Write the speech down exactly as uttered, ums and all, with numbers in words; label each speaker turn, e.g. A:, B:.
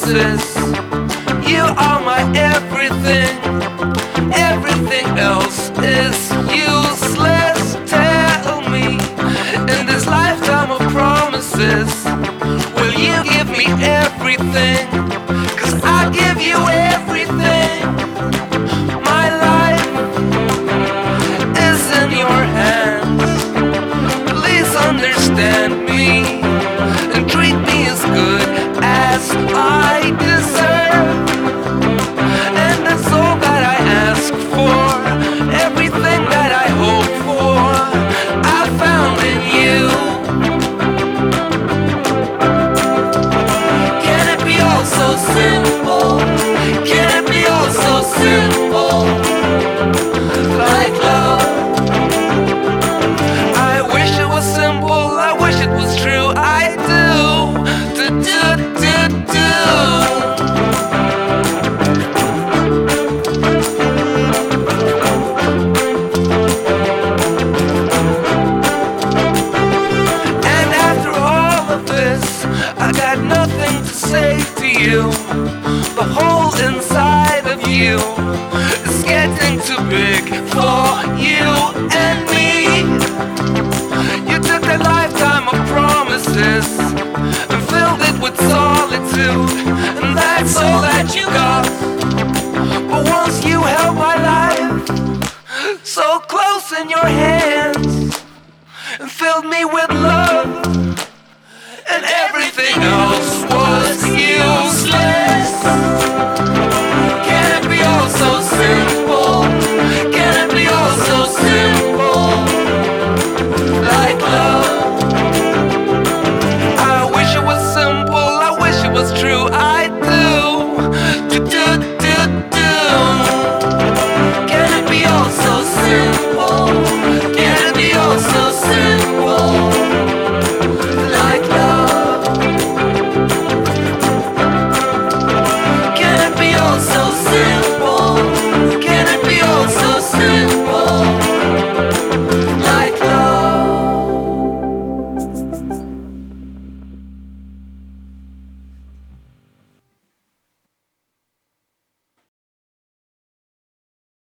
A: promises. You are my everything. Everything else is useless. Tell me, in this lifetime of promises, will you give me everything? 'Cause I give you everything. My life is in your hands. Please understand me and treat me as good as I deserve. And that's all that I ask for. Everything that I hope for, I found in you. Can it be all so simple? Can it be all so simple? Like love. I wish it was simple. I wish it was true. I do. Do, do, do, do. And after all of this, I got nothing to say to you. The hole inside of you is getting too big for you and me. You took that lifetime of promises and filled it with solitude, and that's all that you got. But once you held my life so close in your hands and filled me with love, and everything else